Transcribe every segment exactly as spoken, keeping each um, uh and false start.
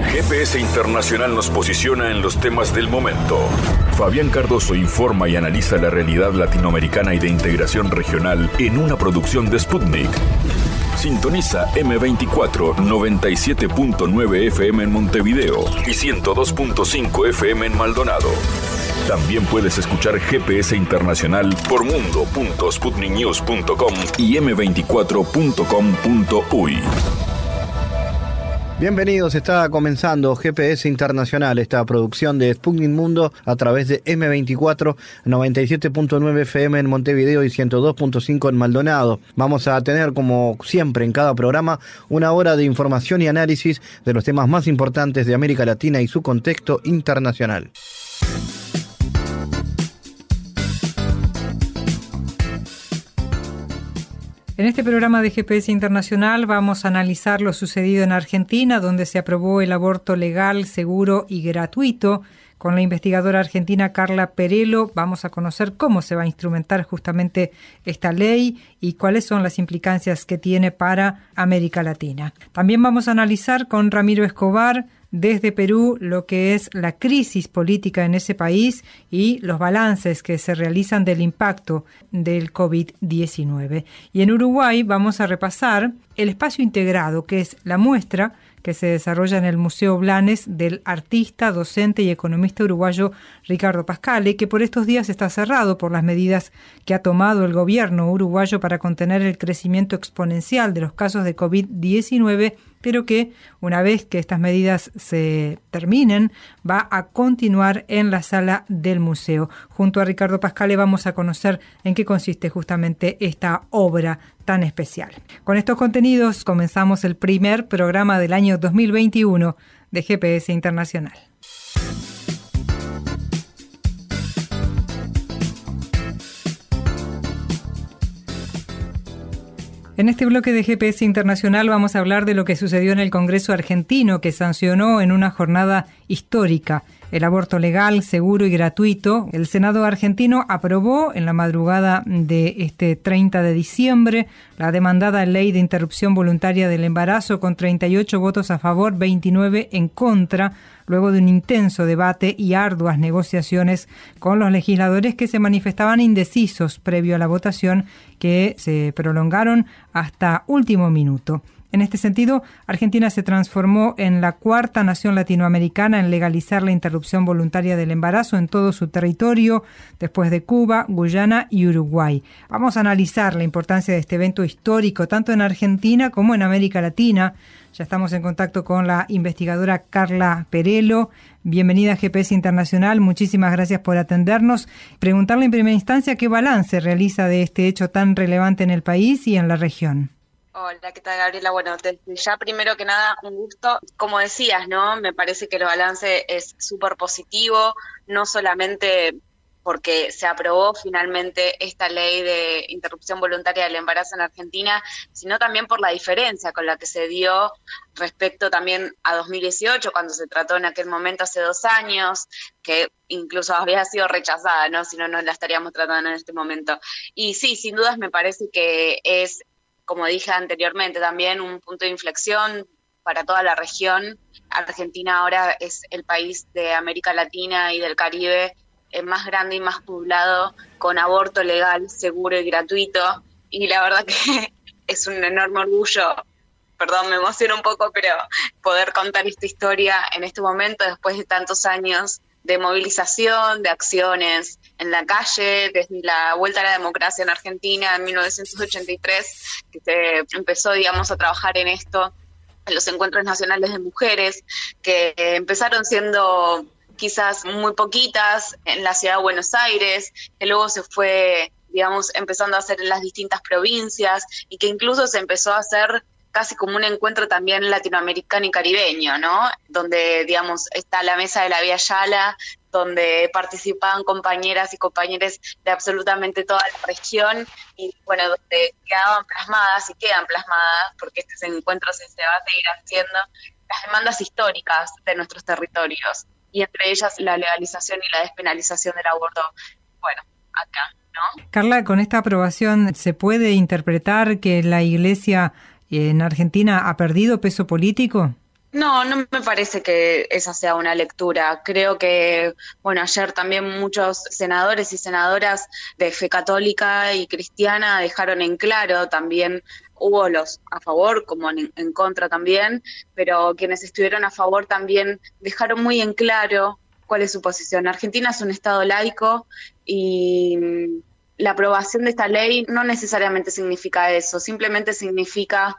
G P S Internacional nos posiciona en los temas del momento. Fabián Cardoso informa y analiza la realidad latinoamericana y de integración regional en una producción de Sputnik. Sintoniza eme veinticuatro noventa y siete punto nueve F M en Montevideo y ciento dos punto cinco F M en Maldonado. También puedes escuchar G P S Internacional por mundo punto sputnik news punto com y eme veinticuatro punto com punto uy. Bienvenidos, está comenzando G P S Internacional, esta producción de Sputnik Mundo a través de eme veinticuatro noventa y siete punto nueve F M en Montevideo y ciento dos punto cinco en Maldonado. Vamos a tener, como siempre en cada programa, una hora de información y análisis de los temas más importantes de América Latina y su contexto internacional. En este programa de G P S Internacional vamos a analizar lo sucedido en Argentina, donde se aprobó el aborto legal, seguro y gratuito. Con la investigadora argentina Carla Perello vamos a conocer cómo se va a instrumentar justamente esta ley y cuáles son las implicancias que tiene para América Latina. También vamos a analizar con Ramiro Escobar desde Perú lo que es la crisis política en ese país y los balances que se realizan del impacto del covid diecinueve. Y en Uruguay vamos a repasar el espacio integrado, que es la muestra que se desarrolla en el Museo Blanes del artista, docente y economista uruguayo Ricardo Pascale, que por estos días está cerrado por las medidas que ha tomado el gobierno uruguayo para contener el crecimiento exponencial de los casos de covid diecinueve, pero que una vez que estas medidas se terminen, va a continuar en la sala del museo. Junto a Ricardo Pascale vamos a conocer en qué consiste justamente esta obra tan especial. Con estos contenidos comenzamos el primer programa del año dos mil veintiuno de G P S Internacional. En este bloque de G P S Internacional vamos a hablar de lo que sucedió en el Congreso argentino, que sancionó en una jornada histórica el aborto legal, seguro y gratuito. El Senado argentino aprobó en la madrugada de este treinta de diciembre la demandada ley de interrupción voluntaria del embarazo con treinta y ocho votos a favor, veintinueve en contra, luego de un intenso debate y arduas negociaciones con los legisladores que se manifestaban indecisos previo a la votación, que se prolongaron hasta último minuto. En este sentido, Argentina se transformó en la cuarta nación latinoamericana en legalizar la interrupción voluntaria del embarazo en todo su territorio, después de Cuba, Guyana y Uruguay. Vamos a analizar la importancia de este evento histórico, tanto en Argentina como en América Latina. Ya estamos en contacto con la investigadora Carla Perello. Bienvenida a G P S Internacional, muchísimas gracias por atendernos. Preguntarle en primera instancia qué balance realiza de este hecho tan relevante en el país y en la región. Hola, ¿qué tal, Gabriela? Bueno, desde ya primero que nada, un gusto. Como decías, ¿no? Me parece que el balance es súper positivo, no solamente porque se aprobó finalmente esta ley de interrupción voluntaria del embarazo en Argentina, sino también por la diferencia con la que se dio respecto también a dos mil dieciocho, cuando se trató en aquel momento hace dos años, que incluso había sido rechazada, ¿no? Si no, no la estaríamos tratando en este momento. Y sí, sin dudas me parece que es, como dije anteriormente, también un punto de inflexión para toda la región. Argentina ahora es el país de América Latina y del Caribe el más grande y más poblado con aborto legal, seguro y gratuito. Y la verdad que es un enorme orgullo, perdón, me emociono un poco, pero poder contar esta historia en este momento, después de tantos años de movilización, de acciones en la calle, desde la vuelta a la democracia en Argentina en mil novecientos ochenta y tres, que se empezó, digamos, a trabajar en esto, en los encuentros nacionales de mujeres, que empezaron siendo quizás muy poquitas en la ciudad de Buenos Aires, que luego se fue, digamos, empezando a hacer en las distintas provincias, y que incluso se empezó a hacer casi como un encuentro también latinoamericano y caribeño, ¿no? Donde, digamos, está la mesa de la Vía Yala, donde participaban compañeras y compañeros de absolutamente toda la región, y bueno, donde quedaban plasmadas y quedan plasmadas, porque este encuentro se, se va a seguir haciendo, las demandas históricas de nuestros territorios, y entre ellas la legalización y la despenalización del aborto, bueno, acá, ¿no? Carla, con esta aprobación, ¿se puede interpretar que la Iglesia en Argentina ha perdido peso político? No, no me parece que esa sea una lectura. Creo que, bueno, ayer también muchos senadores y senadoras de fe católica y cristiana dejaron en claro, también hubo los a favor como en, en contra también, pero quienes estuvieron a favor también dejaron muy en claro cuál es su posición. Argentina es un Estado laico y la aprobación de esta ley no necesariamente significa eso, simplemente significa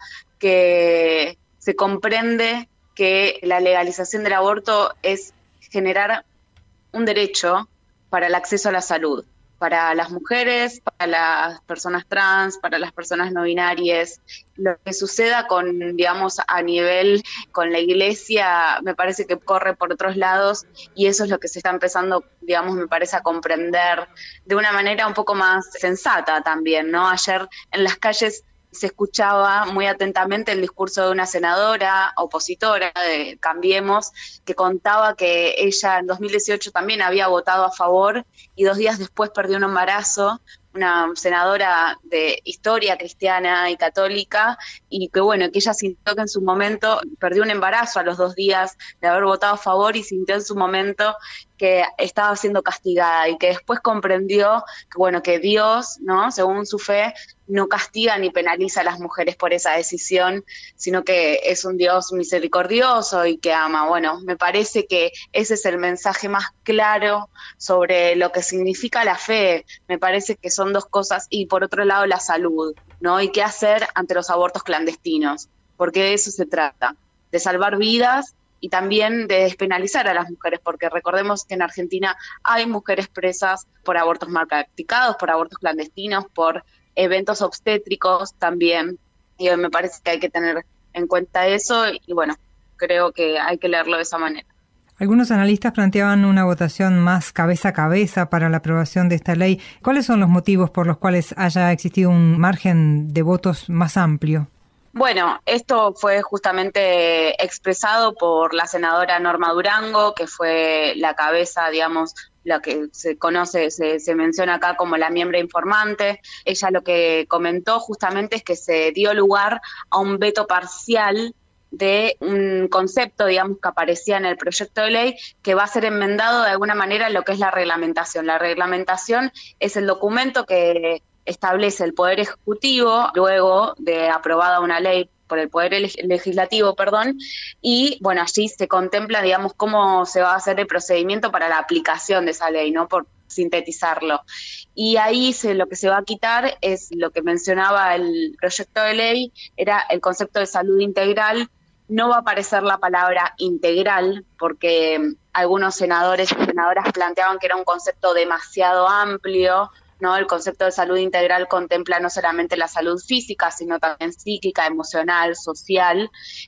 que se comprende que la legalización del aborto es generar un derecho para el acceso a la salud, para las mujeres, para las personas trans, para las personas no binarias. Lo que suceda con, digamos, a nivel con la iglesia, me parece que corre por otros lados y eso es lo que se está empezando, digamos, me parece a comprender de una manera un poco más sensata también, ¿no? Ayer en las calles se escuchaba muy atentamente el discurso de una senadora opositora de Cambiemos, que contaba que ella en dos mil dieciocho también había votado a favor y dos días después perdió un embarazo, una senadora de historia cristiana y católica, y que bueno, que ella sintió que en su momento perdió un embarazo a los dos días de haber votado a favor y sintió en su momento que estaba siendo castigada y que después comprendió que bueno, que Dios, ¿no?, según su fe, no castiga ni penaliza a las mujeres por esa decisión, sino que es un Dios misericordioso y que ama. Bueno, me parece que ese es el mensaje más claro sobre lo que significa la fe. Me parece que son dos cosas, y por otro lado la salud, ¿no? Y qué hacer ante los abortos clandestinos, porque de eso se trata, de salvar vidas y también de despenalizar a las mujeres, porque recordemos que en Argentina hay mujeres presas por abortos mal practicados, por abortos clandestinos, por eventos obstétricos también, y me parece que hay que tener en cuenta eso y bueno, creo que hay que leerlo de esa manera. Algunos analistas planteaban una votación más cabeza a cabeza para la aprobación de esta ley. ¿Cuáles son los motivos por los cuales haya existido un margen de votos más amplio? Bueno, esto fue justamente expresado por la senadora Norma Durango, que fue la cabeza, digamos, la que se conoce, se, se menciona acá como la miembro informante. Ella lo que comentó justamente es que se dio lugar a un veto parcial de un concepto, digamos, que aparecía en el proyecto de ley, que va a ser enmendado de alguna manera en lo que es la reglamentación. La reglamentación es el documento que establece el Poder Ejecutivo luego de aprobada una ley por el Poder Legislativo, perdón, y bueno, allí se contempla, digamos, cómo se va a hacer el procedimiento para la aplicación de esa ley, ¿no?, por sintetizarlo. Y ahí se, lo que se va a quitar es lo que mencionaba el proyecto de ley, era el concepto de salud integral. No va a aparecer la palabra integral, porque algunos senadores y senadoras planteaban que era un concepto demasiado amplio, ¿no? El concepto de salud integral contempla no solamente la salud física, sino también psíquica, emocional, social,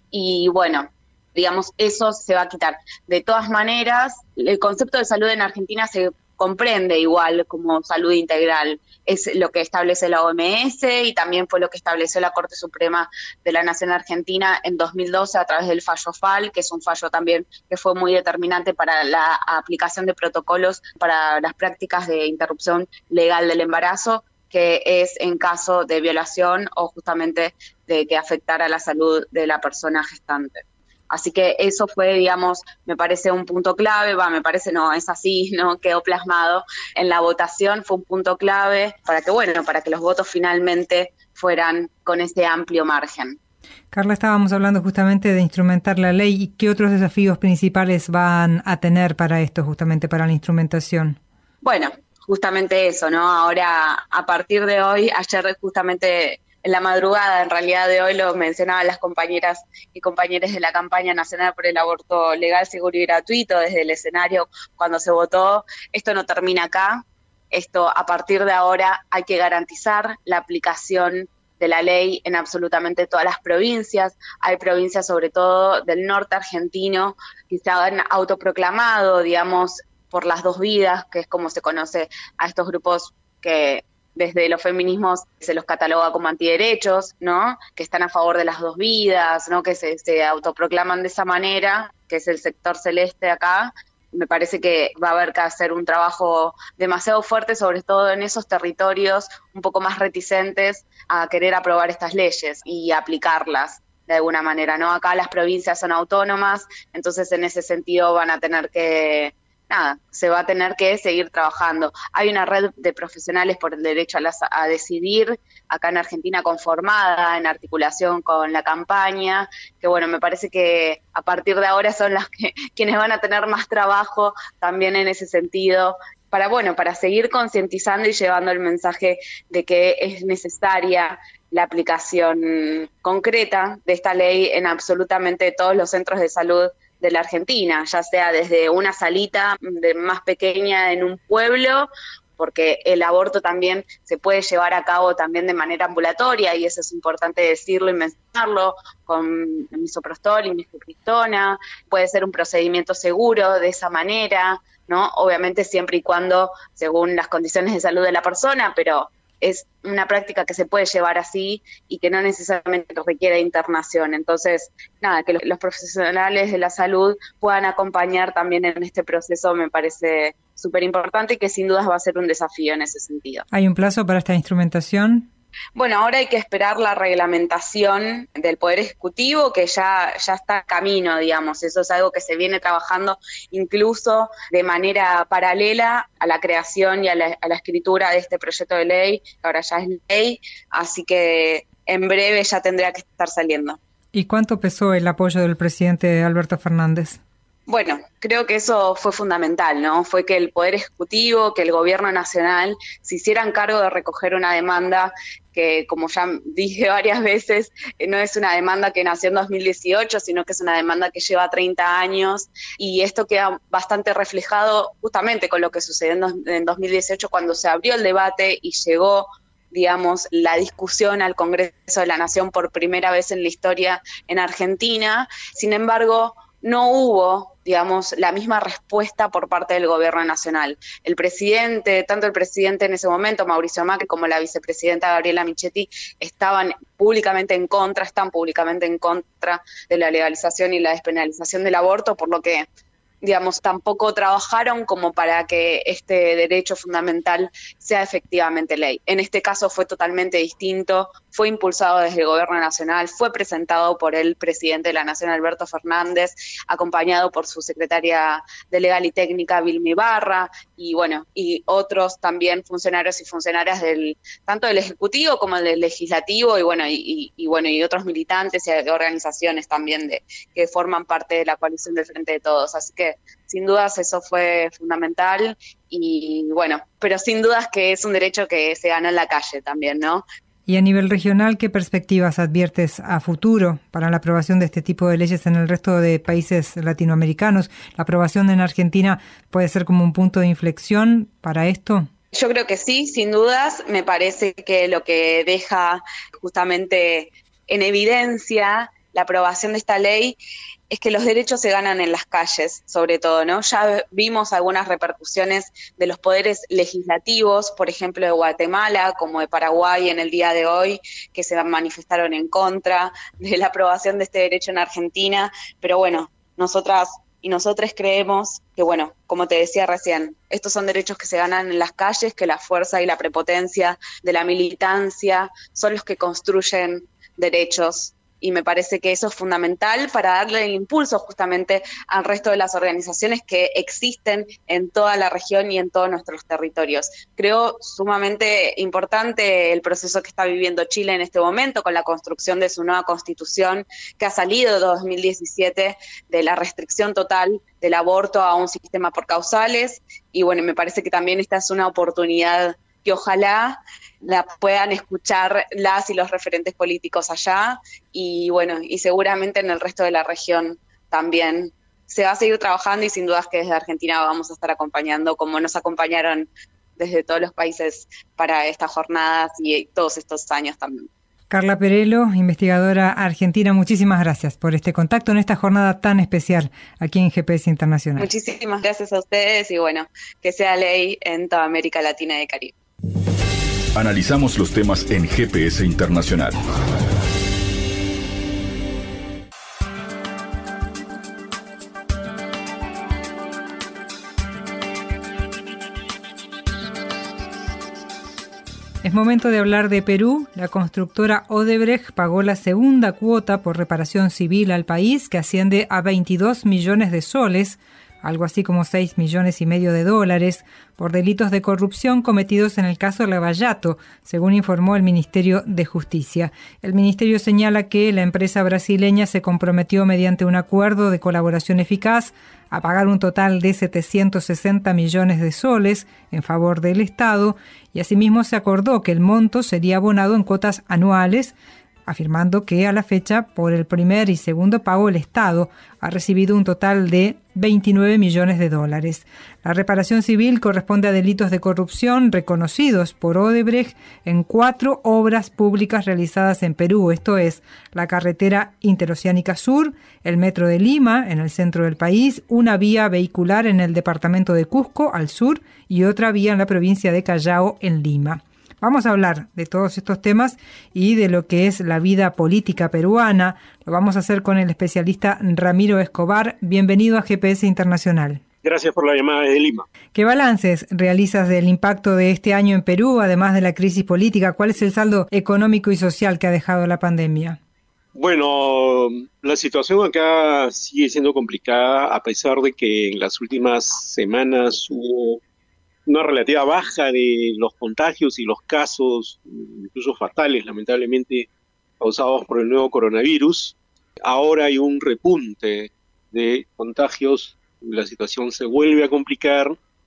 y bueno, digamos, eso se va a quitar. De todas maneras, el concepto de salud en Argentina se comprende igual como salud integral, es lo que establece la O M S y también fue lo que estableció la Corte Suprema de la Nación Argentina en dos mil doce a través del fallo F A L, que es un fallo también que fue muy determinante para la aplicación de protocolos para las prácticas de interrupción legal del embarazo, que es en caso de violación o justamente de que afectara la salud de la persona gestante. Así que eso fue, digamos, me parece un punto clave, va, me parece, no, es así, no quedó plasmado en la votación, fue un punto clave para que, bueno, para que los votos finalmente fueran con ese amplio margen. Carla, estábamos hablando justamente de instrumentar la ley y qué otros desafíos principales van a tener para esto, justamente para la instrumentación. Bueno, justamente eso, ¿no? Ahora, a partir de hoy, ayer justamente en la madrugada, en realidad de hoy, lo mencionaban las compañeras y compañeros de la campaña nacional por el aborto legal, seguro y gratuito, desde el escenario cuando se votó. Esto no termina acá, esto a partir de ahora hay que garantizar la aplicación de la ley en absolutamente todas las provincias. Hay provincias, sobre todo del norte argentino, que se han autoproclamado, digamos, por las dos vidas, que es como se conoce a estos grupos que desde los feminismos se los cataloga como antiderechos, ¿no?, que están a favor de las dos vidas, ¿no?, que se, se autoproclaman de esa manera, que es el sector celeste acá. Me parece que va a haber que hacer un trabajo demasiado fuerte, sobre todo en esos territorios un poco más reticentes a querer aprobar estas leyes y aplicarlas. de alguna manera, ¿no? Acá las provincias son autónomas, entonces en ese sentido van a tener que, nada, se va a tener que seguir trabajando. Hay una red de profesionales por el derecho a, las, a decidir, acá en Argentina conformada, en articulación con la campaña, que bueno, me parece que a partir de ahora son las que quienes van a tener más trabajo también en ese sentido, para bueno, para seguir concientizando y llevando el mensaje de que es necesaria la aplicación concreta de esta ley en absolutamente todos los centros de salud de la Argentina, ya sea desde una salita de más pequeña en un pueblo, porque el aborto también se puede llevar a cabo también de manera ambulatoria, y eso es importante decirlo y mencionarlo, con misoprostol y mifepristona, puede ser un procedimiento seguro de esa manera, ¿no? Obviamente siempre y cuando, según las condiciones de salud de la persona, pero es una práctica que se puede llevar así y que no necesariamente requiere internación. Entonces, nada, que los profesionales de la salud puedan acompañar también en este proceso me parece súper importante y que sin dudas va a ser un desafío en ese sentido. ¿Hay un plazo para esta instrumentación? Bueno, ahora hay que esperar la reglamentación del Poder Ejecutivo, que ya, ya está en camino, digamos. Eso es algo que se viene trabajando incluso de manera paralela a la creación y a la, a la escritura de este proyecto de ley, que ahora ya es ley, así que en breve ya tendría que estar saliendo. ¿Y cuánto pesó el apoyo del presidente Alberto Fernández? Bueno, creo que eso fue fundamental, ¿no? Fue que el Poder Ejecutivo, que el Gobierno Nacional se hicieran cargo de recoger una demanda que, como ya dije varias veces, no es una demanda que nació en dos mil dieciocho, sino que es una demanda que lleva treinta años, y esto queda bastante reflejado justamente con lo que sucedió en dos mil dieciocho cuando se abrió el debate y llegó, digamos, la discusión al Congreso de la Nación por primera vez en la historia en Argentina. Sin embargo, no hubo, digamos, la misma respuesta por parte del Gobierno Nacional. El presidente, tanto el presidente en ese momento, Mauricio Macri, como la vicepresidenta Gabriela Michetti, estaban públicamente en contra, están públicamente en contra de la legalización y la despenalización del aborto, por lo que, digamos, tampoco trabajaron como para que este derecho fundamental sea efectivamente ley. En este caso fue totalmente distinto, fue impulsado desde el Gobierno Nacional, fue presentado por el presidente de la Nación, Alberto Fernández, acompañado por su secretaria de Legal y Técnica, Vilma Ibarra, y bueno, y otros también funcionarios y funcionarias del tanto del Ejecutivo como del Legislativo, y bueno, y, y, y bueno, y otros militantes y organizaciones también de que forman parte de la coalición del Frente de Todos. Así que sin dudas eso fue fundamental y bueno, pero sin dudas que es un derecho que se gana en la calle también, ¿no? Y a nivel regional, ¿qué perspectivas adviertes a futuro para la aprobación de este tipo de leyes en el resto de países latinoamericanos? ¿La aprobación en Argentina puede ser como un punto de inflexión para esto? Yo creo que sí, sin dudas. Me parece que lo que deja justamente en evidencia la aprobación de esta ley es que los derechos se ganan en las calles, sobre todo, ¿no? Ya vimos algunas repercusiones de los poderes legislativos, por ejemplo, de Guatemala, como de Paraguay en el día de hoy, que se manifestaron en contra de la aprobación de este derecho en Argentina, pero bueno, nosotras y nosotros creemos que, bueno, como te decía recién, estos son derechos que se ganan en las calles, que la fuerza y la prepotencia de la militancia son los que construyen derechos. Y me parece que eso es fundamental para darle el impulso justamente al resto de las organizaciones que existen en toda la región y en todos nuestros territorios. Creo sumamente importante el proceso que está viviendo Chile en este momento con la construcción de su nueva constitución que ha salido de dos mil diecisiete de la restricción total del aborto a un sistema por causales. Y bueno, me parece que también esta es una oportunidad que ojalá la puedan escuchar las y los referentes políticos allá y bueno, y seguramente en el resto de la región también se va a seguir trabajando y sin dudas que desde Argentina vamos a estar acompañando como nos acompañaron desde todos los países para estas jornadas y todos estos años también. Carla Perello, investigadora argentina, muchísimas gracias por este contacto en esta jornada tan especial aquí en G P S Internacional. Muchísimas gracias a ustedes y bueno, que sea ley en toda América Latina y Caribe. Analizamos los temas en G P S Internacional. Es momento de hablar de Perú. La constructora Odebrecht pagó la segunda cuota por reparación civil al país, que asciende a veintidós millones de soles, algo así como seis millones y medio de dólares, por delitos de corrupción cometidos en el caso Lavallato, según informó el Ministerio de Justicia. El ministerio señala que la empresa brasileña se comprometió mediante un acuerdo de colaboración eficaz a pagar un total de setecientos sesenta millones de soles en favor del Estado, y asimismo se acordó que el monto sería abonado en cuotas anuales, afirmando que a la fecha, por el primer y segundo pago, el Estado ha recibido un total de veintinueve millones de dólares. La reparación civil corresponde a delitos de corrupción reconocidos por Odebrecht en cuatro obras públicas realizadas en Perú, esto es, la carretera interoceánica sur, el metro de Lima, en el centro del país, una vía vehicular en el departamento de Cusco, al sur, y otra vía en la provincia de Callao, en Lima. Vamos a hablar de todos estos temas y de lo que es la vida política peruana. Lo vamos a hacer con el especialista Ramiro Escobar. Bienvenido a G P S Internacional. Gracias por la llamada desde Lima. ¿Qué balances realizas del impacto de este año en Perú, además de la crisis política? ¿Cuál es el saldo económico y social que ha dejado la pandemia? Bueno, la situación acá sigue siendo complicada, a pesar de que en las últimas semanas hubo una relativa baja de los contagios y los casos, incluso fatales, lamentablemente, causados por el nuevo coronavirus. Ahora hay un repunte de contagios, la situación se vuelve a complicar,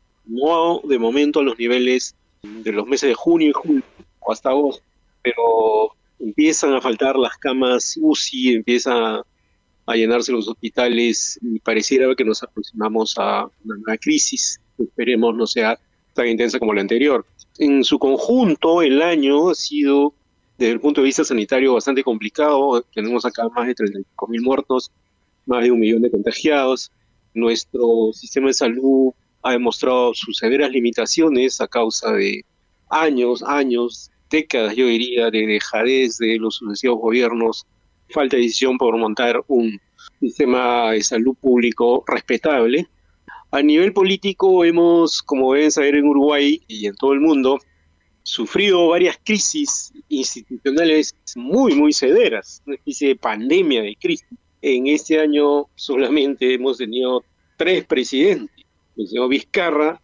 no de momento a los niveles de los meses de junio y julio o hasta agosto, pero empiezan a faltar las camas U C I, empiezan a llenarse los hospitales y pareciera que nos aproximamos a una crisis. Esperemos no sea tan intensa como la anterior. En su conjunto, el año ha sido, desde el punto de vista sanitario, bastante complicado. Tenemos acá más de treinta y cinco mil muertos, más de un millón de contagiados. Nuestro sistema de salud ha demostrado sus severas limitaciones a causa de años, años, décadas, yo diría, de dejadez de los sucesivos gobiernos, falta de decisión por montar un sistema de salud público respetable. A nivel político hemos, como deben saber en Uruguay y en todo el mundo, sufrido varias crisis institucionales muy, muy severas, una especie de pandemia de crisis. En este año solamente hemos tenido tres presidentes, el señor Vizcarra,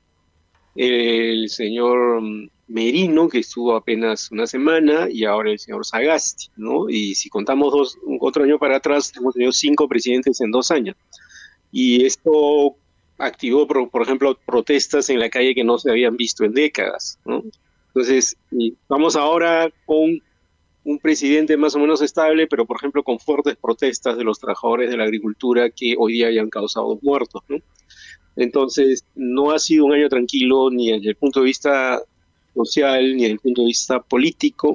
el señor Merino, que estuvo apenas una semana, y ahora el señor Sagasti, ¿no? Y si contamos dos, otro año para atrás, hemos tenido cinco presidentes en dos años. Y esto activó, por, por ejemplo, protestas en la calle que no se habían visto en décadas, ¿no? Entonces, vamos ahora con un presidente más o menos estable, pero, por ejemplo, con fuertes protestas de los trabajadores de la agricultura que hoy día hayan causado muertos, ¿no? Entonces, no ha sido un año tranquilo ni desde el punto de vista social ni desde el punto de vista político.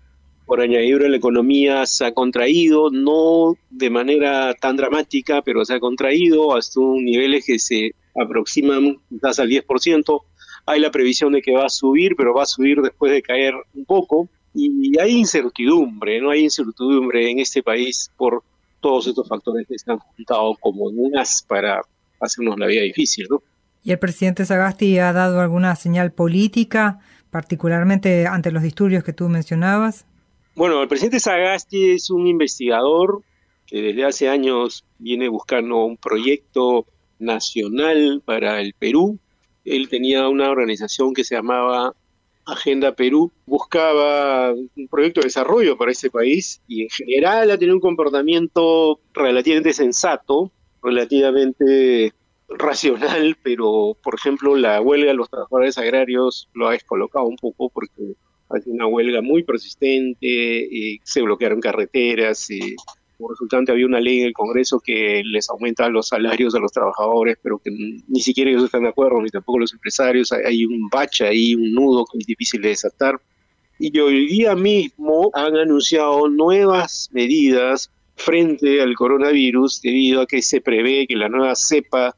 Por añadidura, la economía se ha contraído, no de manera tan dramática, pero se ha contraído hasta un niveles que se aproximan quizás al diez por ciento. Hay la previsión de que va a subir, pero va a subir después de caer un poco. Y hay incertidumbre, ¿no? Hay incertidumbre en este país por todos estos factores que se han juntado como en un as para hacernos la vida difícil, ¿no? ¿Y el presidente Sagasti ha dado alguna señal política, particularmente ante los disturbios que tú mencionabas? Bueno, el presidente Sagasti es un investigador que desde hace años viene buscando un proyecto nacional para el Perú. Él tenía una organización que se llamaba Agenda Perú, buscaba un proyecto de desarrollo para ese país y en general ha tenido un comportamiento relativamente sensato, relativamente racional, pero por ejemplo la huelga de los trabajadores agrarios lo ha descolocado un poco porque ha sido una huelga muy persistente, eh, se bloquearon carreteras, eh, como resultante había una ley en el Congreso que les aumenta los salarios a los trabajadores, pero que ni siquiera ellos están de acuerdo, ni tampoco los empresarios. Hay un bache ahí, un nudo que es difícil de desatar. Y hoy día mismo han anunciado nuevas medidas frente al coronavirus debido a que se prevé que la nueva cepa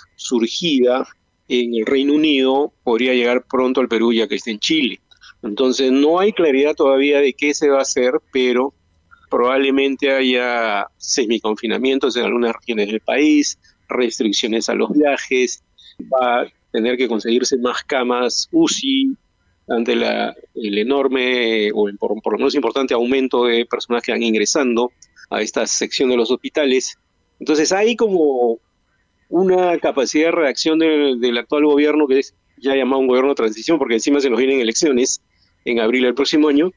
surgida en el Reino Unido podría llegar pronto al Perú ya que está en Chile. Entonces no hay claridad todavía de qué se va a hacer, pero probablemente haya semiconfinamientos en algunas regiones del país, restricciones a los viajes, va a tener que conseguirse más camas U C I ante la, el enorme, o por, por lo menos importante aumento de personas que van ingresando a esta sección de los hospitales. Entonces hay como una capacidad de reacción del, del actual gobierno, que es ya llamado un gobierno de transición, porque encima se nos vienen elecciones en abril del próximo año,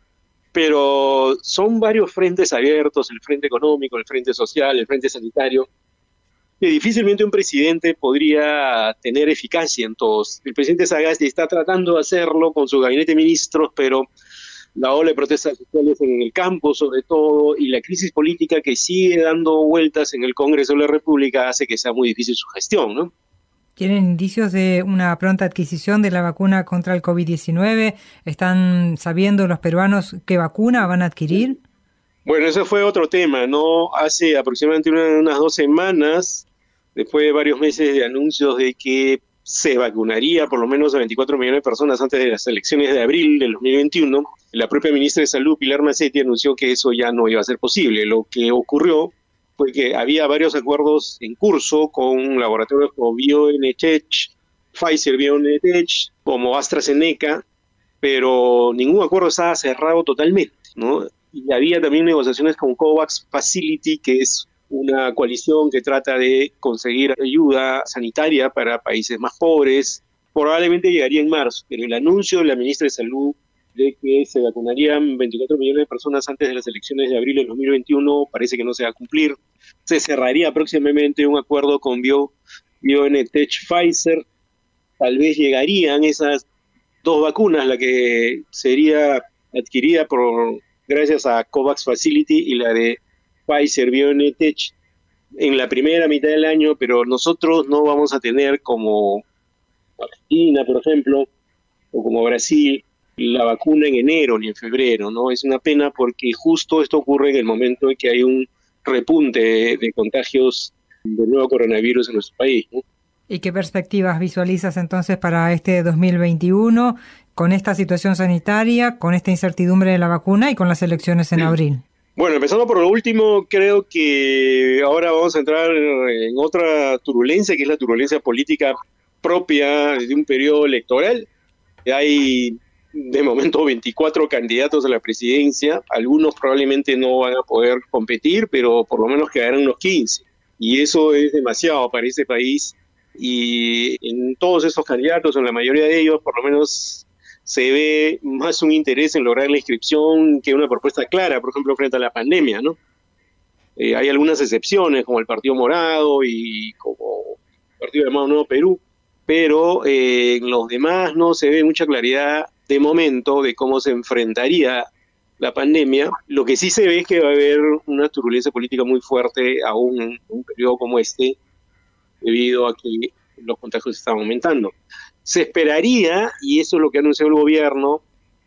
pero son varios frentes abiertos, el frente económico, el frente social, el frente sanitario, que difícilmente un presidente podría tener eficacia en todos. El presidente Sagasti está tratando de hacerlo con su gabinete de ministros, pero la ola de protestas sociales en el campo, sobre todo, y la crisis política que sigue dando vueltas en el Congreso de la República hace que sea muy difícil su gestión, ¿no? ¿Tienen indicios de una pronta adquisición de la vacuna contra el COVID diecinueve? ¿Están sabiendo los peruanos qué vacuna van a adquirir? Bueno, ese fue otro tema, ¿no? Hace aproximadamente una, unas dos semanas, después de varios meses de anuncios de que se vacunaría por lo menos a veinticuatro millones de personas antes de las elecciones de abril del dos mil veintiuno, la propia ministra de Salud, Pilar Macetti, anunció que eso ya no iba a ser posible. Lo que ocurrió fue que había varios acuerdos en curso con laboratorios como BioNTech, Pfizer BioNTech, como AstraZeneca, pero ningún acuerdo estaba cerrado totalmente, ¿no? Y había también negociaciones con COVAX Facility, que es una coalición que trata de conseguir ayuda sanitaria para países más pobres. Probablemente llegaría en marzo, pero el anuncio de la ministra de Salud de que se vacunarían veinticuatro millones de personas antes de las elecciones de abril del dos mil veintiuno parece que no se va a cumplir. Se cerraría próximamente un acuerdo con Bio, BioNTech Pfizer. Tal vez llegarían esas dos vacunas, la que sería adquirida por gracias a COVAX Facility y la de Pfizer BioNTech en la primera mitad del año, pero nosotros no vamos a tener como Argentina, por ejemplo, o como Brasil, la vacuna en enero ni en febrero, ¿no? Es una pena porque justo esto ocurre en el momento en que hay un repunte de, de contagios del nuevo coronavirus en nuestro país, ¿no? ¿Y qué perspectivas visualizas entonces para este dos mil veintiuno con esta situación sanitaria, con esta incertidumbre de la vacuna y con las elecciones en sí. abril? Bueno, empezando por lo último, creo que ahora vamos a entrar en otra turbulencia, que es la turbulencia política propia de un periodo electoral. Hay de momento veinticuatro candidatos a la presidencia, algunos probablemente no van a poder competir, pero por lo menos quedarán unos quince, y eso es demasiado para este país, y en todos estos candidatos, en la mayoría de ellos, por lo menos se ve más un interés en lograr la inscripción que una propuesta clara, por ejemplo, frente a la pandemia, ¿no? Eh, hay algunas excepciones, como el Partido Morado y como el Partido llamado Nuevo Perú, pero eh, en los demás no se ve mucha claridad de momento de cómo se enfrentaría la pandemia. Lo que sí se ve es que va a haber una turbulencia política muy fuerte aún en un periodo como este, debido a que los contagios están aumentando. Se esperaría, y eso es lo que anunció el gobierno,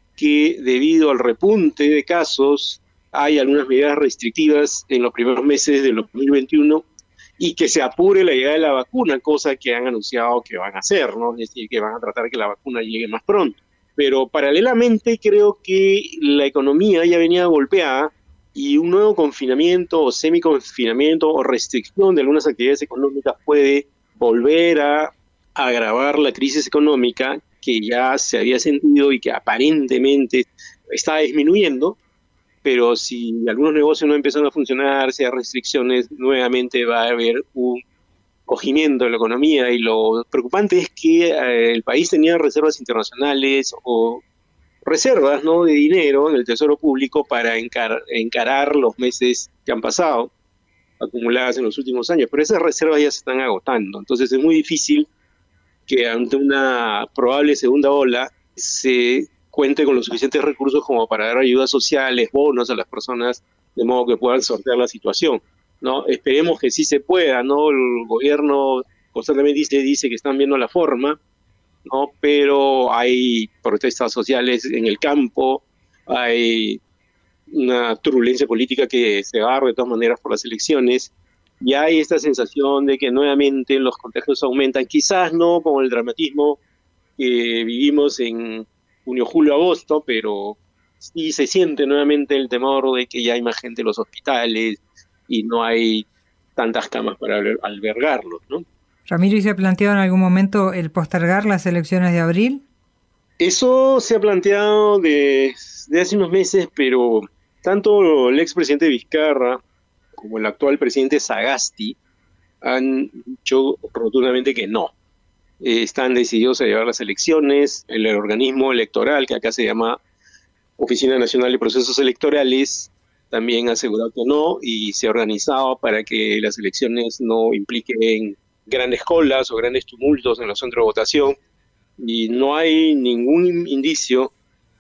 que debido al repunte de casos hay algunas medidas restrictivas en los primeros meses del dos mil veintiuno y que se apure la llegada de la vacuna, cosa que han anunciado que van a hacer, ¿no? Es decir, que van a tratar de que la vacuna llegue más pronto. Pero paralelamente creo que la economía ya venía golpeada y un nuevo confinamiento o semi-confinamiento o restricción de algunas actividades económicas puede volver a agravar la crisis económica que ya se había sentido y que aparentemente está disminuyendo, pero si algunos negocios no empiezan a funcionar, si hay restricciones, nuevamente va a haber un cogimiento de la economía, y lo preocupante es que eh, el país tenía reservas internacionales o reservas, ¿no?, de dinero en el Tesoro Público para encar- encarar los meses que han pasado, acumuladas en los últimos años, pero esas reservas ya se están agotando. Entonces es muy difícil que ante una probable segunda ola se cuente con los suficientes recursos como para dar ayudas sociales, bonos a las personas, de modo que puedan sortear la situación, ¿no? Esperemos que sí se pueda, ¿no? El gobierno constantemente dice, dice que están viendo la forma, ¿no? Pero hay protestas sociales en el campo, hay una turbulencia política que se agarra de todas maneras por las elecciones, y hay esta sensación de que nuevamente los contagios aumentan, quizás no con el dramatismo que vivimos en junio, julio, agosto, pero sí se siente nuevamente el temor de que ya hay más gente en los hospitales y no hay tantas camas para albergarlos, ¿no? Ramiro, ¿y se ha planteado en algún momento el postergar las elecciones de abril? Eso se ha planteado desde hace unos meses, pero tanto el expresidente Vizcarra como el actual presidente Sagasti han dicho rotundamente que no. Eh, están decididos a llevar las elecciones. El organismo electoral, que acá se llama Oficina Nacional de Procesos Electorales, también ha asegurado que no y se ha organizado para que las elecciones no impliquen grandes colas o grandes tumultos en los centros de votación. Y no hay ningún indicio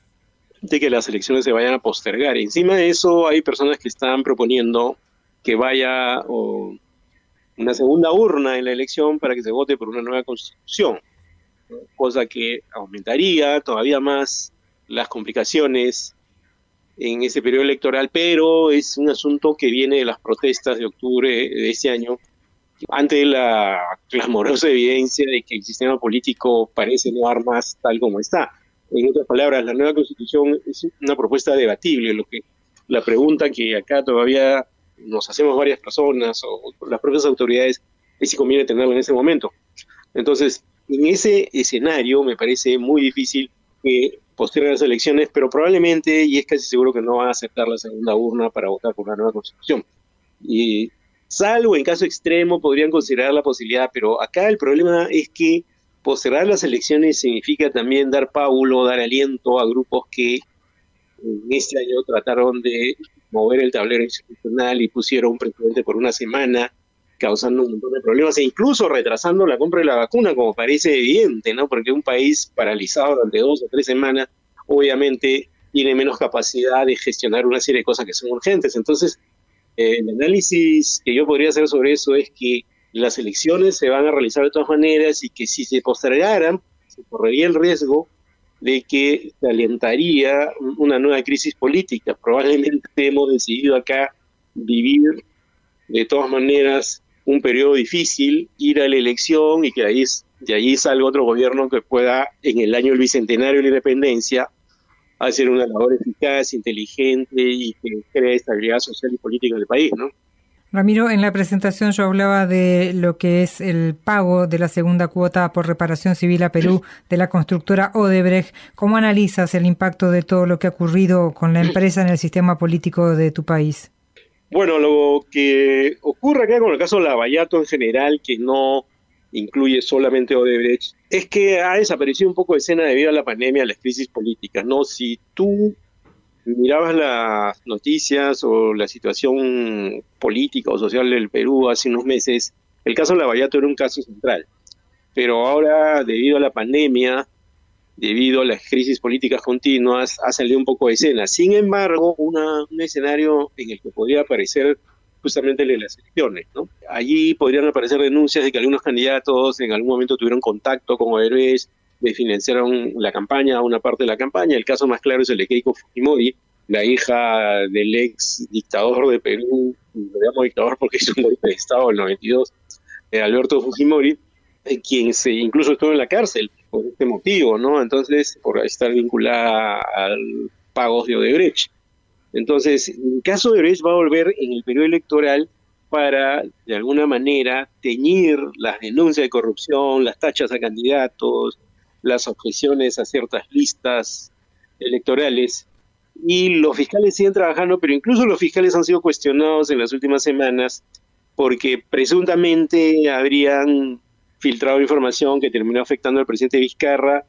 de que las elecciones se vayan a postergar. Encima de eso, hay personas que están proponiendo que vaya o, una segunda urna en la elección para que se vote por una nueva constitución, ¿no? Cosa que aumentaría todavía más las complicaciones en ese periodo electoral, pero es un asunto que viene de las protestas de octubre de este año, ante la clamorosa evidencia de que el sistema político parece no dar más tal como está. En otras palabras, la nueva constitución es una propuesta debatible. Lo que la pregunta que acá todavía nos hacemos varias personas o las propias autoridades es si conviene tenerla en ese momento. Entonces, en ese escenario me parece muy difícil que posterguen las elecciones, pero probablemente, y es casi seguro que no van a aceptar la segunda urna para votar por una nueva constitución. Y salvo en caso extremo podrían considerar la posibilidad, pero acá el problema es que postergar las elecciones significa también dar pábulo, dar aliento a grupos que en este año trataron de mover el tablero institucional y pusieron un presidente por una semana, causando un montón de problemas e incluso retrasando la compra de la vacuna, como parece evidente, ¿no? Porque un país paralizado durante dos o tres semanas obviamente tiene menos capacidad de gestionar una serie de cosas que son urgentes. Entonces, eh, el análisis que yo podría hacer sobre eso es que las elecciones se van a realizar de todas maneras y que si se postergaran, se correría el riesgo de que se alentaría una nueva crisis política. Probablemente hemos decidido acá vivir de todas maneras un periodo difícil, ir a la elección y que de ahí, de ahí salga otro gobierno que pueda, en el año del bicentenario de la independencia, hacer una labor eficaz, inteligente y que cree estabilidad social y política del país, ¿no? Ramiro, en la presentación yo hablaba de lo que es el pago de la segunda cuota por reparación civil a Perú de la constructora Odebrecht. ¿Cómo analizas el impacto de todo lo que ha ocurrido con la empresa en el sistema político de tu país? Bueno, lo que ocurre acá con el caso Lavallato en general, que no incluye solamente Odebrecht, es que ha desaparecido un poco de escena debido a la pandemia, a las crisis políticas, ¿no? Si tú mirabas las noticias o la situación política o social del Perú hace unos meses, el caso Lavallato era un caso central. Pero ahora, debido a la pandemia, debido a las crisis políticas continuas, ha salido un poco de escena. Sin embargo, una, un escenario en el que podría aparecer justamente el de las elecciones, ¿no? Allí podrían aparecer denuncias de que algunos candidatos en algún momento tuvieron contacto con Odebrecht, le financiaron la campaña, una parte de la campaña. El caso más claro es el de Keiko Fujimori, la hija del ex dictador de Perú, lo llamo dictador porque hizo un golpe de Estado en el noventa y dos, eh, Alberto Fujimori, eh, quien se incluso estuvo en la cárcel por este motivo, ¿no? Entonces, por estar vinculada al pagos de Odebrecht. Entonces, el caso de Odebrecht va a volver en el periodo electoral para, de alguna manera, teñir las denuncias de corrupción, las tachas a candidatos, las objeciones a ciertas listas electorales, y los fiscales siguen trabajando, pero incluso los fiscales han sido cuestionados en las últimas semanas porque presuntamente habrían filtrado información que terminó afectando al presidente Vizcarra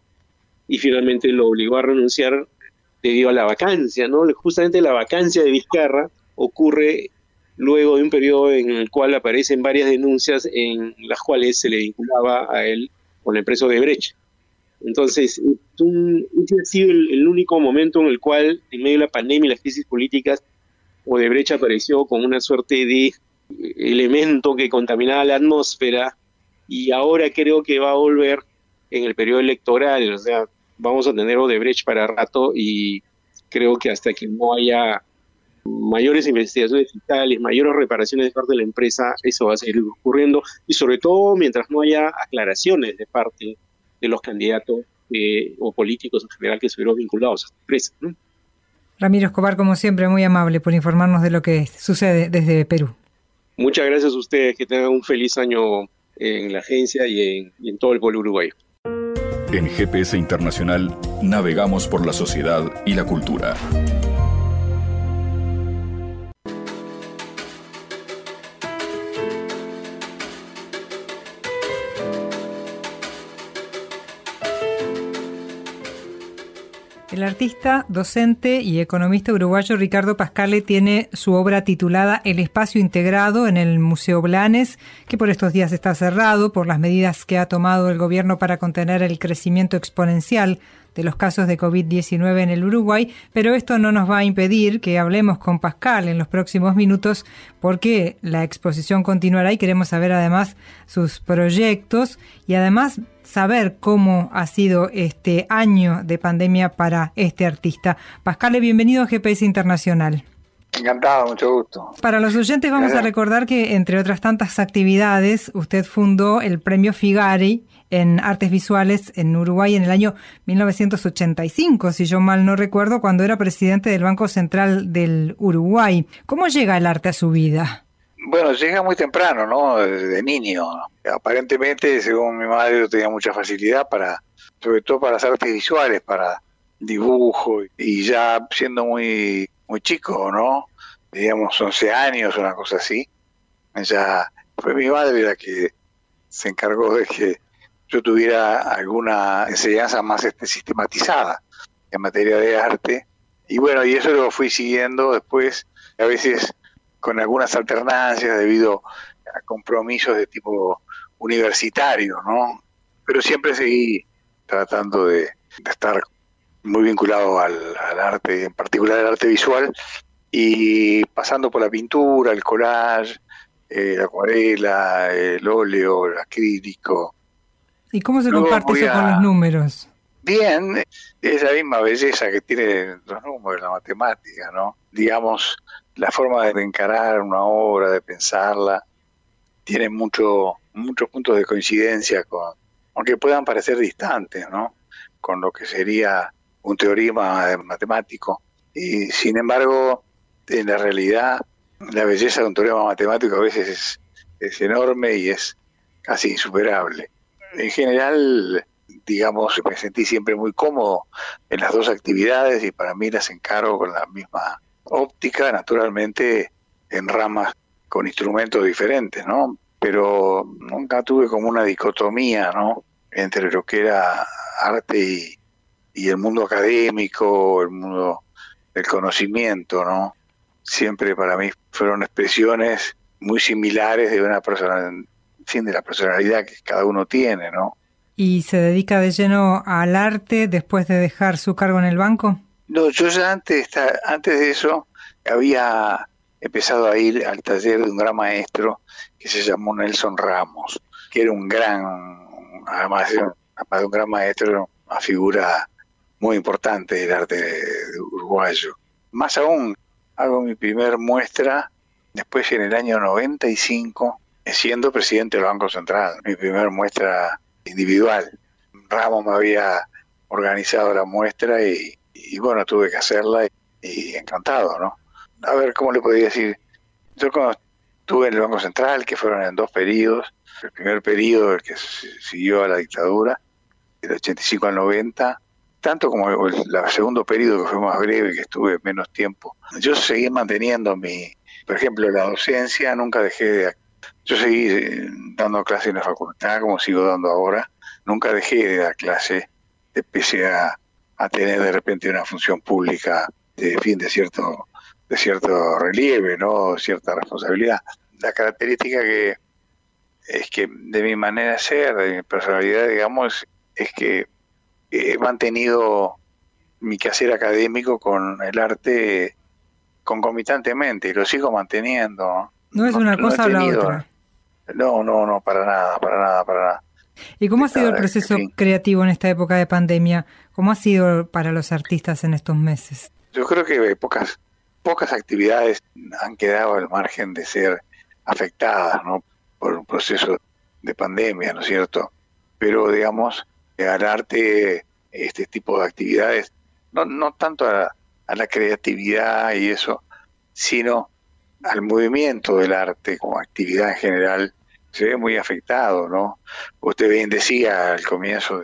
y finalmente lo obligó a renunciar debido a la vacancia, ¿no? Justamente la vacancia de Vizcarra ocurre luego de un periodo en el cual aparecen varias denuncias en las cuales se le vinculaba a él con la empresa Odebrecht. Entonces, este ha sido el, el único momento en el cual, en medio de la pandemia y las crisis políticas, Odebrecht apareció con una suerte de elemento que contaminaba la atmósfera, y ahora creo que va a volver en el periodo electoral. O sea, vamos a tener Odebrecht para rato, y creo que hasta que no haya mayores investigaciones fiscales, mayores reparaciones de parte de la empresa, eso va a seguir ocurriendo, y sobre todo mientras no haya aclaraciones de parte de los candidatos eh, o políticos en general que estuvieron vinculados a esta empresa, ¿no? Ramiro Escobar, como siempre, muy amable por informarnos de lo que sucede desde Perú. Muchas gracias a ustedes, que tengan un feliz año en la agencia y en, y en todo el pueblo uruguayo. En G P S Internacional navegamos por la sociedad y la cultura. El artista, docente y economista uruguayo Ricardo Pascale tiene su obra titulada El Espacio Integrado en el Museo Blanes, que por estos días está cerrado por las medidas que ha tomado el gobierno para contener el crecimiento exponencial de los casos de covid diecinueve en el Uruguay, pero esto no nos va a impedir que hablemos con Pascale en los próximos minutos porque la exposición continuará y queremos saber además sus proyectos y además saber cómo ha sido este año de pandemia para este artista. Pascale, bienvenido a G P S Internacional. Encantado, mucho gusto. Para los oyentes vamos a recordar que, entre otras tantas actividades, usted fundó el Premio Figari en Artes Visuales en Uruguay en el año mil novecientos ochenta y cinco, si yo mal no recuerdo, cuando era presidente del Banco Central del Uruguay. ¿Cómo llega el arte a su vida? Bueno, llega muy temprano, ¿no? De niño. Aparentemente, según mi madre, yo tenía mucha facilidad para, sobre todo para las artes visuales, para dibujo, y ya siendo muy muy chico, ¿no? Digamos once años, una cosa así. Ya fue mi madre la que se encargó de que yo tuviera alguna enseñanza más este, sistematizada en materia de arte. Y bueno, y eso lo fui siguiendo después, a veces con algunas alternancias debido a compromisos de tipo universitario, ¿no? Pero siempre seguí tratando de, de estar muy vinculado al, al arte, en particular al arte visual, y pasando por la pintura, el collage, eh, la acuarela, el óleo, el acrílico. ¿Y cómo se Luego comparte eso a... con los números? Bien, es la misma belleza que tienen los números, la matemática, ¿no? Digamos, la forma de encarar una obra, de pensarla, tiene mucho, muchos puntos de coincidencia con, aunque puedan parecer distantes, ¿no? Con lo que sería un teorema matemático, y sin embargo en la realidad la belleza de un teorema matemático a veces es, es enorme y es casi insuperable. En general, digamos, me sentí siempre muy cómodo en las dos actividades y para mí las encaro con la misma óptica, naturalmente en ramas con instrumentos diferentes, ¿no? Pero nunca tuve como una dicotomía, ¿no? Entre lo que era arte y y el mundo académico, el mundo del conocimiento, ¿no? Siempre para mí fueron expresiones muy similares de una persona, en fin, de la personalidad que cada uno tiene, ¿no? ¿Y se dedica de lleno al arte después de dejar su cargo en el banco? No, yo ya antes, antes de eso había empezado a ir al taller de un gran maestro que se llamó Nelson Ramos, que era un gran, además de un, además de un gran maestro, una figura muy importante del arte uruguayo. Más aún, hago mi primer muestra después en el año noventa y cinco, siendo presidente del Banco Central, mi primer muestra individual. Ramos me había organizado la muestra y, y bueno, tuve que hacerla y, y encantado, ¿no? A ver, ¿cómo le podría decir? Yo cuando estuve en el Banco Central, que fueron en dos periodos, el primer periodo, el que siguió a la dictadura, del ochenta y cinco al noventa, tanto como el, el segundo periodo, que fue más breve, que estuve menos tiempo, yo seguí manteniendo mi, por ejemplo, la docencia, nunca dejé de, yo seguí dando clases en la facultad, como sigo dando ahora, nunca dejé de dar clase, pese a, a tener de repente una función pública de fin de cierto, de cierto relieve, ¿no? Cierta responsabilidad. La característica que es que de mi manera de ser, de mi personalidad, digamos, es que he mantenido mi quehacer académico con el arte concomitantemente y lo sigo manteniendo. No es una no, cosa no o la otra. No, no, no, para nada, para nada, para nada. ¿Y cómo ha sido el proceso en fin. creativo en esta época de pandemia? ¿Cómo ha sido para los artistas en estos meses? Yo creo que pocas, pocas actividades han quedado al margen de ser afectadas, ¿no? Por un proceso de pandemia, ¿no es cierto? Pero, digamos, al arte, este tipo de actividades, no, no tanto a, a la creatividad y eso, sino al movimiento del arte como actividad en general, se ve muy afectado, ¿no? Usted bien decía al comienzo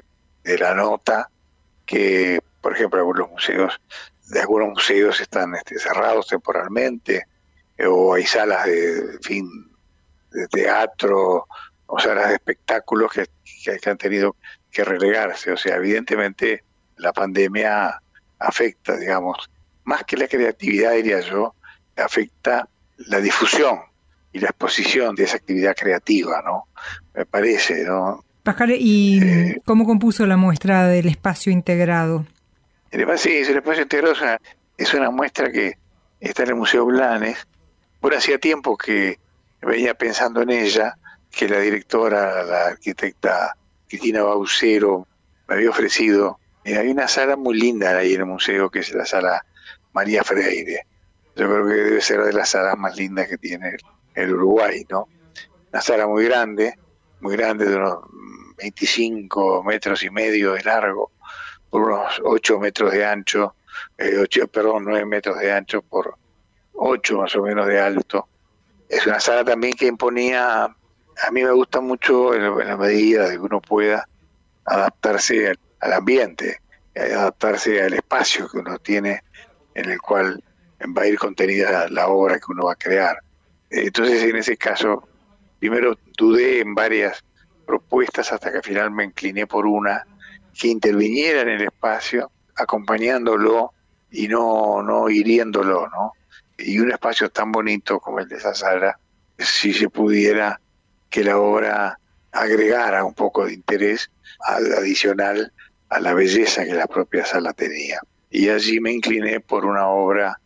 de la nota, que por ejemplo algunos museos, de algunos museos están este, cerrados temporalmente, eh, o hay salas de, en fin, de teatro o salas de espectáculos que, que, que han tenido que relegarse. O sea, evidentemente la pandemia afecta, digamos, más que la creatividad, diría yo, afecta la difusión y la exposición de esa actividad creativa, ¿no? Me parece, ¿no? Pascal, ¿y eh, cómo compuso la muestra del espacio integrado? El espacio, sí, el espacio integrado es una, es una muestra que está en el Museo Blanes. Bueno, hacía tiempo que venía pensando en ella, que la directora, la arquitecta Cristina Baucero, me había ofrecido. Eh, hay una sala muy linda ahí en el museo, que es la sala María Freire. Yo creo que debe ser de las salas más lindas que tiene el, el Uruguay, ¿no? Una sala muy grande, muy grande, de unos veinticinco metros y medio de largo, por unos ocho metros de ancho, eh, ocho, perdón, nueve metros de ancho por ocho más o menos de alto. Es una sala también que imponía, a mí me gusta mucho en, en la medida de que uno pueda adaptarse al, al ambiente, adaptarse al espacio que uno tiene en el cual va a ir contenida la obra que uno va a crear. Entonces, en ese caso, primero dudé en varias propuestas hasta que al final me incliné por una que interviniera en el espacio, acompañándolo y no, no hiriéndolo, ¿no? Y un espacio tan bonito como el de esa sala, si se pudiera que la obra agregara un poco de interés adicional a la belleza que la propia sala tenía. Y allí me incliné por una obra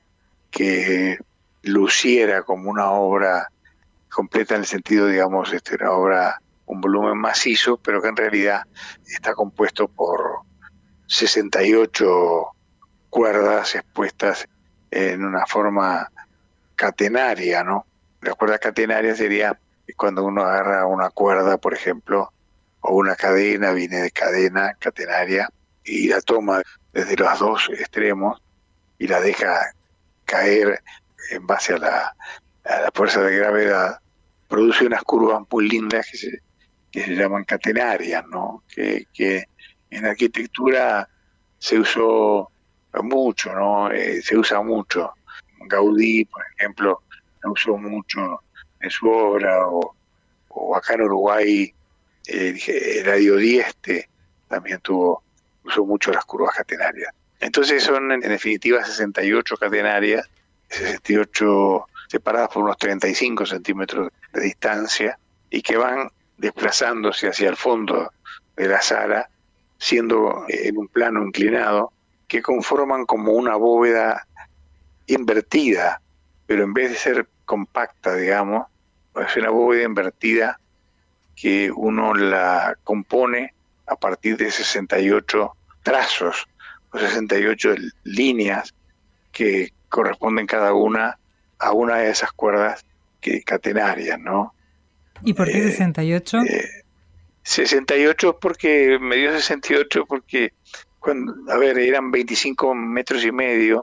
que luciera como una obra completa en el sentido, digamos, este, una obra, un volumen macizo, pero que en realidad está compuesto por sesenta y ocho cuerdas expuestas en una forma catenaria, ¿no? La cuerda catenaria sería cuando uno agarra una cuerda, por ejemplo, o una cadena, viene de cadena catenaria, y la toma desde los dos extremos y la deja caer en base a la, a la fuerza de gravedad, produce unas curvas muy lindas que se, que se llaman catenarias, ¿no? Que, que en arquitectura se usó mucho, ¿no? Eh, se usa mucho. Gaudí, por ejemplo, la usó mucho en su obra, o, o acá en Uruguay, eh, Eladio Dieste también tuvo, usó mucho las curvas catenarias. Entonces son en definitiva sesenta y ocho catenarias, sesenta y ocho separadas por unos treinta y cinco centímetros de distancia, y que van desplazándose hacia el fondo de la sala, siendo en un plano inclinado, que conforman como una bóveda invertida, pero en vez de ser compacta, digamos, es una bóveda invertida que uno la compone a partir de sesenta y ocho trazos, o sesenta y ocho líneas que corresponden cada una a una de esas cuerdas que catenarias, ¿no? ¿Y por qué eh, sesenta y ocho? Eh, sesenta y ocho porque me dio sesenta y ocho porque, cuando, a ver, eran veinticinco metros y medio,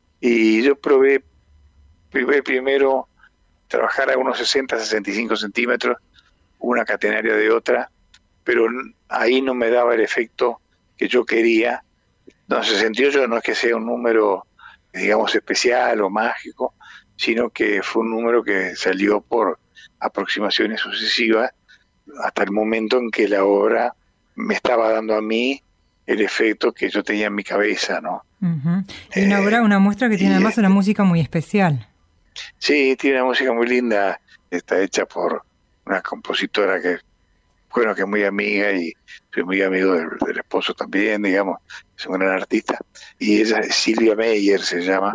y yo probé, probé primero trabajar a unos sesenta, sesenta y cinco centímetros, una catenaria de otra, pero ahí no me daba el efecto que yo quería. No, sesenta y ocho no es que sea un número, digamos, especial o mágico, sino que fue un número que salió por aproximaciones sucesivas hasta el momento en que la obra me estaba dando a mí el efecto que yo tenía en mi cabeza, ¿no? Uh-huh. Y una obra, eh, una muestra que tiene además una música muy especial. Sí, tiene una música muy linda, está hecha por una compositora que, bueno, que es muy amiga, y soy muy amigo del, del esposo también, digamos, es un gran artista. Y ella es Silvia Meyer, se llama,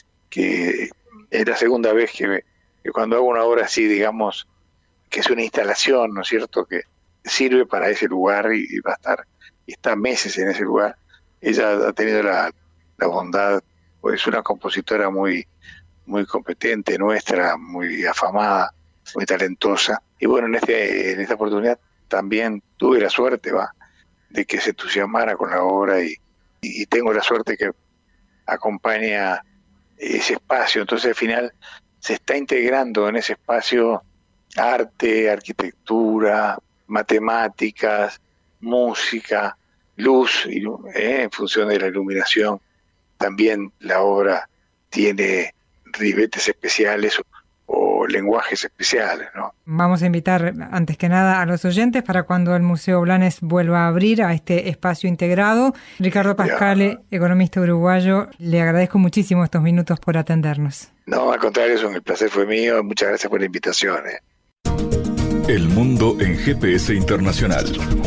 que es la segunda vez que, que cuando hago una obra así, digamos, que es una instalación, ¿no es cierto?, que sirve para ese lugar y, y va a estar, y está meses en ese lugar. Ella ha tenido la, la bondad, pues es una compositora muy, muy competente nuestra, muy afamada, muy talentosa. Y bueno, en este, en esta oportunidad también tuve la suerte, va, de que se entusiasmara con la obra, y, y tengo la suerte que acompaña ese espacio. Entonces al final se está integrando en ese espacio arte, arquitectura, matemáticas, música, luz eh, en función de la iluminación. También la obra tiene ribetes especiales o, o lenguajes especiales, ¿no? Vamos a invitar antes que nada a los oyentes para cuando el Museo Blanes vuelva a abrir a este espacio integrado. Ricardo Pascale, ya. Economista uruguayo, le agradezco muchísimo estos minutos por atendernos. No, al contrario, eso, el placer fue mío. Muchas gracias por la invitación. Eh. El mundo en G P S Internacional.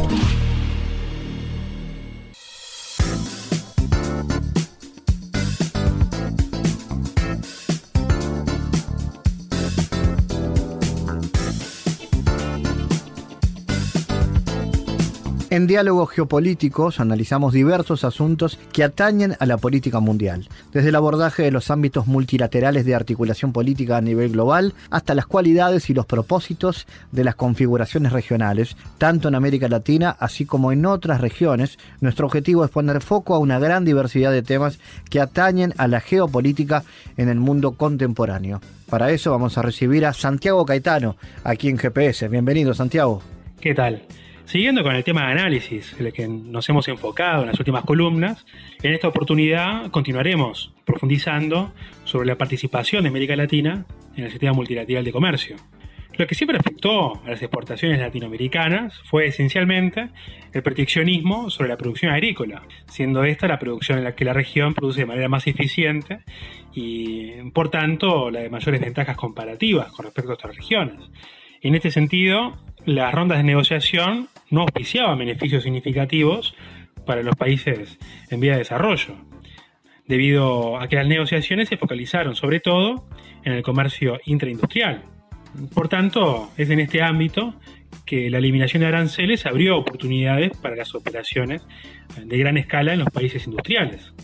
En Diálogos Geopolíticos analizamos diversos asuntos que atañen a la política mundial, desde el abordaje de los ámbitos multilaterales de articulación política a nivel global hasta las cualidades y los propósitos de las configuraciones regionales, tanto en América Latina así como en otras regiones. Nuestro objetivo es poner foco a una gran diversidad de temas que atañen a la geopolítica en el mundo contemporáneo. Para eso vamos a recibir a Santiago Caetano, aquí en G P S. Bienvenido, Santiago. ¿Qué tal? Siguiendo con el tema de análisis, en el que nos hemos enfocado en las últimas columnas, en esta oportunidad continuaremos profundizando sobre la participación de América Latina en el sistema multilateral de comercio. Lo que siempre afectó a las exportaciones latinoamericanas fue esencialmente el proteccionismo sobre la producción agrícola, siendo esta la producción en la que la región produce de manera más eficiente y, por tanto, la de mayores ventajas comparativas con respecto a otras regiones. En este sentido, las rondas de negociación no auspiciaban beneficios significativos para los países en vía de desarrollo, debido a que las negociaciones se focalizaron sobre todo en el comercio intraindustrial. Por tanto, es en este ámbito que la eliminación de aranceles abrió oportunidades para las operaciones de gran escala en los países industriales.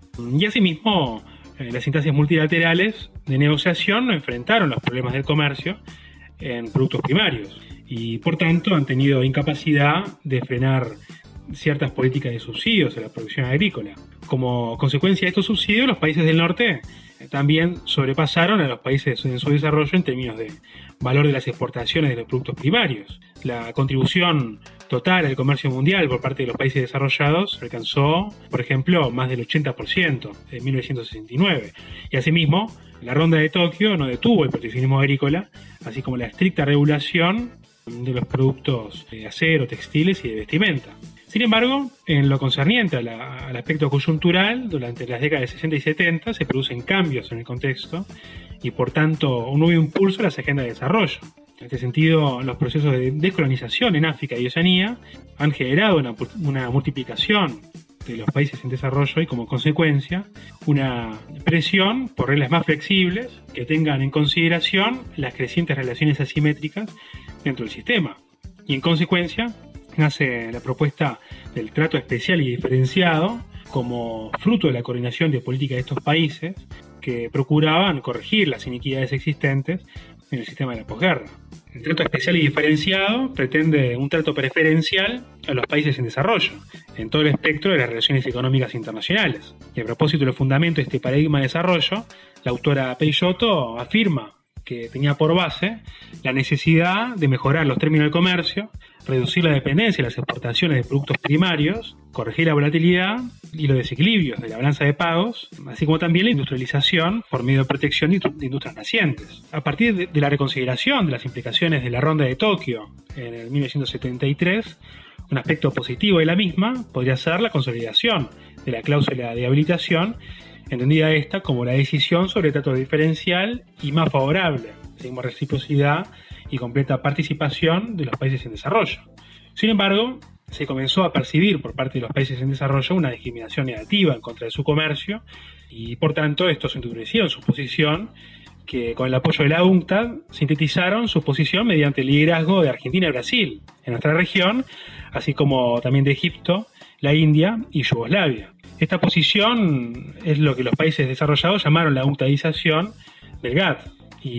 Y asimismo, las instancias multilaterales de negociación no enfrentaron los problemas del comercio en productos primarios y por tanto han tenido incapacidad de frenar ciertas políticas de subsidios a la producción agrícola. Como consecuencia de estos subsidios, los países del norte también sobrepasaron a los países en su desarrollo en términos de valor de las exportaciones de los productos primarios. La contribución total al comercio mundial por parte de los países desarrollados alcanzó, por ejemplo, más del ochenta por ciento en mil novecientos sesenta y nueve. Y asimismo, la Ronda de Tokio no detuvo el proteccionismo agrícola, así como la estricta regulación de los productos de acero, textiles y de vestimenta. Sin embargo, en lo concerniente a la, al aspecto coyuntural, durante las décadas de sesenta y setenta se producen cambios en el contexto y, por tanto, un nuevo impulso a las agendas de desarrollo. En este sentido, los procesos de descolonización en África y Oceanía han generado una, una multiplicación de los países en desarrollo y, como consecuencia, una presión por reglas más flexibles que tengan en consideración las crecientes relaciones asimétricas dentro del sistema. Y, en consecuencia, nace la propuesta del trato especial y diferenciado como fruto de la coordinación de políticas de estos países que procuraban corregir las inequidades existentes en el sistema de la posguerra. El trato especial y diferenciado pretende un trato preferencial a los países en desarrollo, en todo el espectro de las relaciones económicas internacionales. Y a propósito de los fundamentos de este paradigma de desarrollo, la autora Peixoto afirma que tenía por base la necesidad de mejorar los términos del comercio, reducir la dependencia de las exportaciones de productos primarios, corregir la volatilidad y los desequilibrios de la balanza de pagos, así como también la industrialización por medio de protección de industrias nacientes. A partir de la reconsideración de las implicaciones de la Ronda de Tokio en el mil novecientos setenta y tres, un aspecto positivo de la misma podría ser la consolidación de la cláusula de habilitación, entendida esta como la decisión sobre trato diferencial y más favorable, así como reciprocidad y completa participación de los países en desarrollo. Sin embargo, se comenzó a percibir por parte de los países en desarrollo una discriminación negativa en contra de su comercio y, por tanto, estos endurecieron su posición, que con el apoyo de la UNCTAD sintetizaron su posición mediante el liderazgo de Argentina y Brasil en nuestra región, así como también de Egipto, la India y Yugoslavia. Esta posición es lo que los países desarrollados llamaron la UNCTADización del G A T T,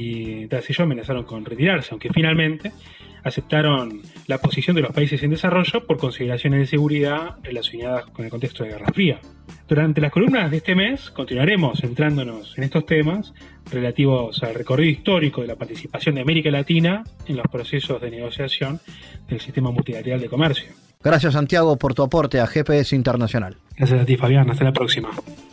y tras ello amenazaron con retirarse, aunque finalmente aceptaron la posición de los países en desarrollo por consideraciones de seguridad relacionadas con el contexto de Guerra Fría. Durante las columnas de este mes continuaremos centrándonos en estos temas relativos al recorrido histórico de la participación de América Latina en los procesos de negociación del sistema multilateral de comercio. Gracias, Santiago, por tu aporte a G P S Internacional. Gracias a ti, Fabián. Hasta la próxima.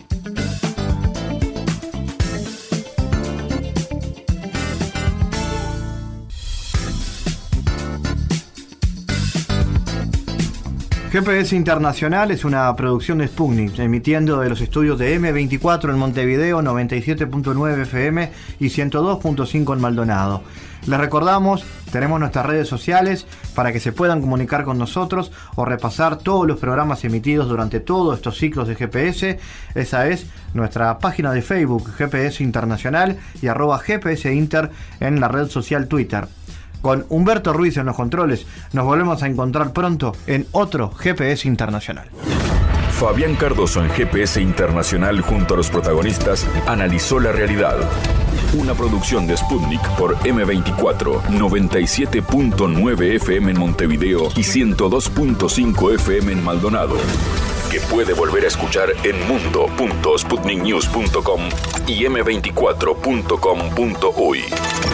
G P S Internacional es una producción de Sputnik, emitiendo de los estudios de eme veinticuatro en Montevideo, noventa y siete punto nueve F M y ciento dos punto cinco en Maldonado. Les recordamos, tenemos nuestras redes sociales para que se puedan comunicar con nosotros o repasar todos los programas emitidos durante todos estos ciclos de G P S. Esa es nuestra página de Facebook, G P S Internacional, y arroba G P S Inter en la red social Twitter. Con Humberto Ruiz en los controles, nos volvemos a encontrar pronto en otro G P S Internacional. Fabián Cardoso en G P S Internacional junto a los protagonistas analizó la realidad. Una producción de Sputnik por eme veinticuatro, noventa y siete punto nueve F M en Montevideo y ciento dos punto cinco F M en Maldonado. Que puede volver a escuchar en mundo punto sputnik news punto com y eme veinticuatro punto com punto uy.